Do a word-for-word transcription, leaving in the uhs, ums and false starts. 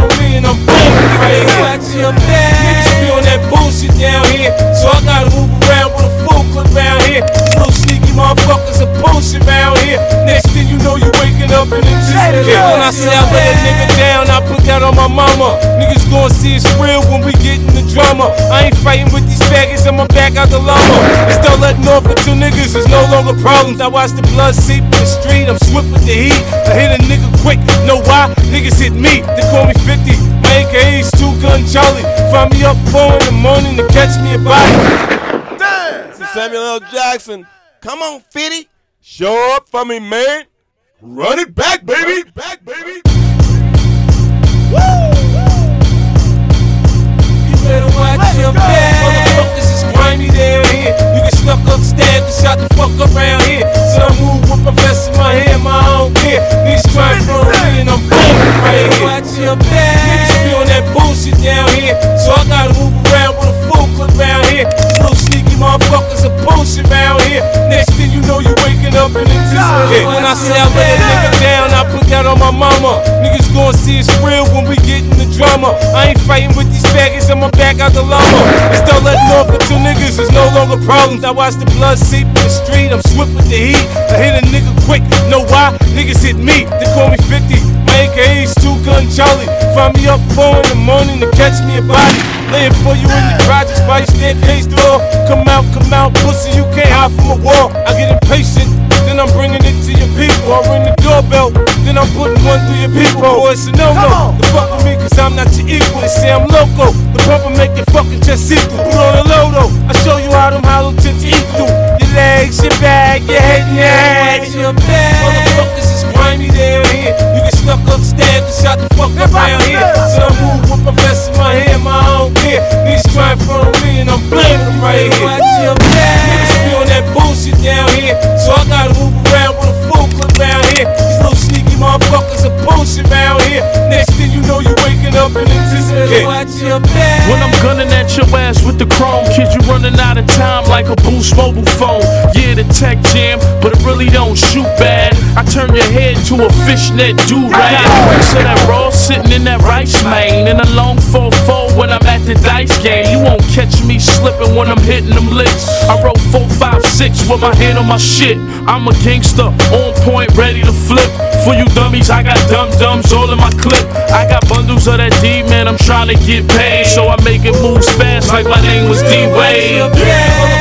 on me and I'm blaming right here. Niggas be on that bullshit down here, so I gotta move around with a full clip around here. Little sneaky motherfuckers are bullshit around here. Next thing you know, you waking up and it's just yeah. When I say I let a nigga down, I put that on my mama. Niggas gon' see it's real when we get in the drama. I ain't fighting with these faggots, I'ma back out the llama. And start letting off for two niggas, there's no longer problems. I watch the blood seep in the street, I'm swift with the heat. I hit a nigga quick, know why? Niggas hit me, they call me fifty. My A K A's Two Gun Charlie. Find me up four in the morning to catch me a body. Damn! Samuel L. Jackson, come on, fifty. Show up for me, man. Run it back, baby. Back, baby. Woo! You better watch your back. Motherfuckers is grimy down here. You get stuck upstairs and shot the fuck up around here. So I move with Professor in my hand, my own gear. Niggas trying from me and I'm blaming right here. Watch your back. Niggas be on that bullshit down here, so I gotta move around with a full clip around here. Little sneaky motherfuckers are bullshit around here. Next thing you know, you waking up and it's yeah. When I say I let a nigga down, I put that on my mama. Niggas gon' see it's real when we get in the drama. I ain't fighting with these faggots, I'ma back out the llama. And start letting off for two niggas, there's no longer problems. I watch the blood seep in the street, I'm swift with the heat. I hit a nigga quick, know why? Niggas hit me, they call me fifty. My A K A's Two Gun Charlie. Find me up four in the morning to catch me a body. Laying for you in the projects by your staircase door. Come out, come out, pussy, you can't hide from a wall. I get impatient, then I'm bringing it to your people. I ring the doorbell, then I'm putting one through your people. Boy, it's a no-no, the fuck with me cause I'm not your equal. They say I'm loco, the pump will make your fucking chest see through. Put on a low though, I show you how them hollow tips eat through. Your legs, your back, your head and your ass. Motherfuckers is grimy down here. You get stuck upstairs and shot the fuck up around here. So I move with Professor in my hand, my own gear. Niggas trying from me and I'm blaming them right here. Niggas be on that bullshit down here, so I gotta move around with a full clip around here. These little sneaky motherfuckers are bullshit around here. Next thing you know, you waking up and anticipate. When I'm gunning at your ass with the chrome, kid, you running out of time like a Boost mobile phone. Yeah, the tech jam, but it really don't shoot bad. I turn your head to a fishnet do-rag. So that raw sitting in that rice main, in a long four four when I'm at the dice game. You won't catch me slipping when I'm hitting them licks. I wrote four five six with my hand on my shit. I'm a gangster, on point, ready to flip. For you dummies, I got dum-dums all in my clip. I got bundles of that D, man, I'm trying to get paid. So I make it moves fast like my name was D-Wade.